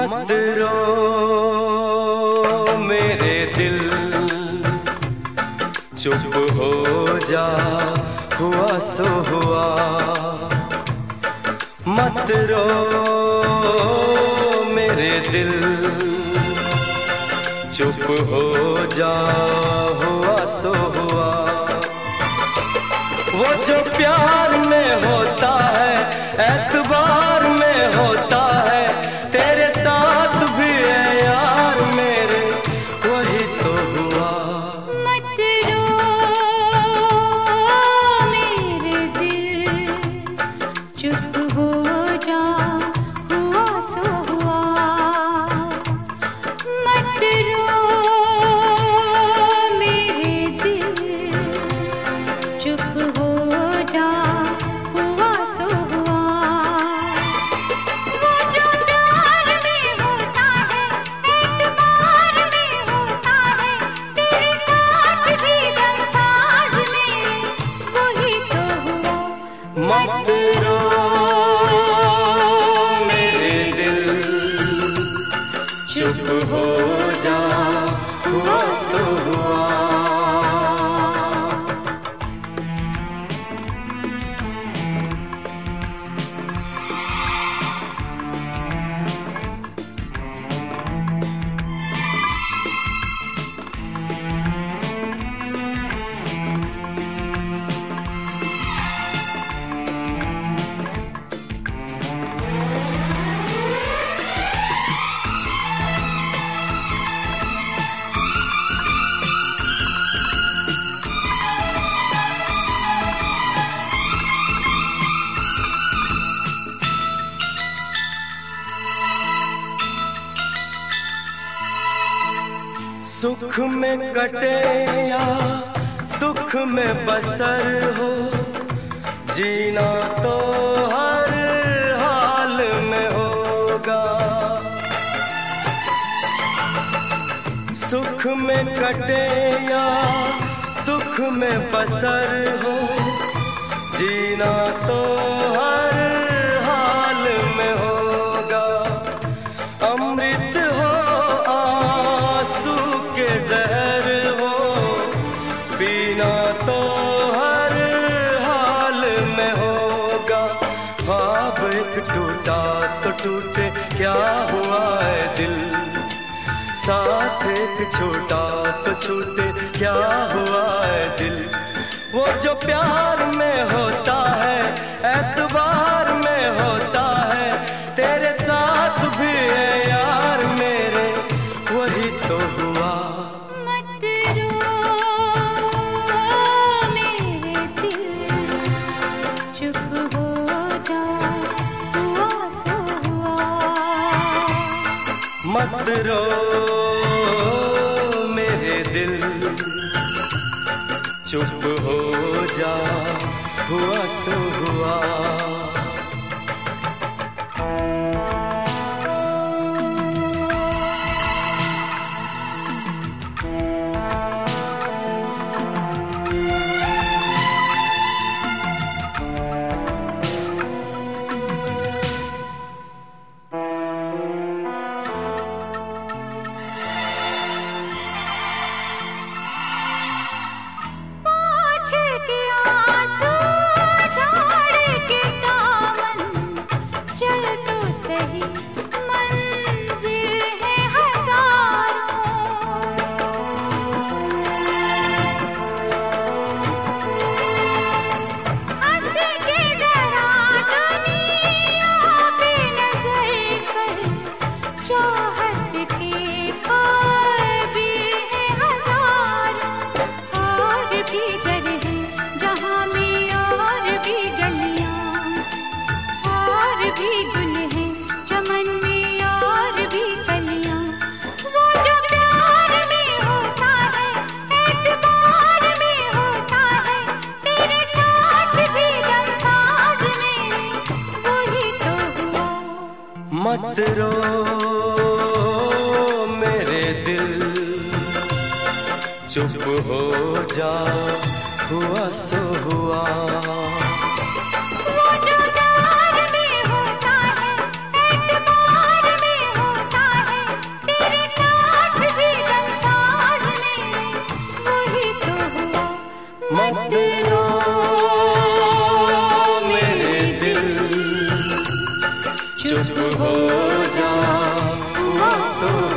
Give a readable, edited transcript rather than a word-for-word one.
मत रो मेरे दिल, चुप हो जा, हुआ सो हुआ। मत रो मेरे दिल, चुप हो जा, हुआ सो हुआ। वो जो प्यार में होता है, एतबार में होता है, तेरे साथ भी है यार मेरे, वही तो हुआ। मत रो मेरे दिल, चुप हो जा, हुआ सो हुआ। मत रो मेरे दिल, चुप हो जा, हुआ सो हुआ। वो जो प्यार में होता है, एतबार में होता है, तेरे साथ भी दमसाज मेरे, वही तो हुआ। मत रो मेरे दिल, चुप हो जा, हुआ सो हुआ। सुख में कटे या दुख में बसर हो, जीना तो हर हाल में होगा। सुख में कटे या दुख में बसर हो, जीना तो हर हाल में होगा। अमृत हो आंसू के जहर हो, पीना तो हर हाल में होगा। ख्वाब एक टूटा तो टूटे, क्या हुआ है दिल, साथ एक छूटा तो छूटे, क्या हुआ है दिल। वो जो प्यार में होता है, एतबार में होता है, तेरे साथ भी है यार मेरे, वही तो हुआ। मत रो मेरे दिल, चुप हो जा, हुआ सो हुआ। मत रो मेरे दिल, चुप हो जा, हुआ सो हुआ। मत रो मेरे दिल, चुप हो जा, हुआ सो हुआ। वो जो प्यार में होता है, एतबार में होता सुहाना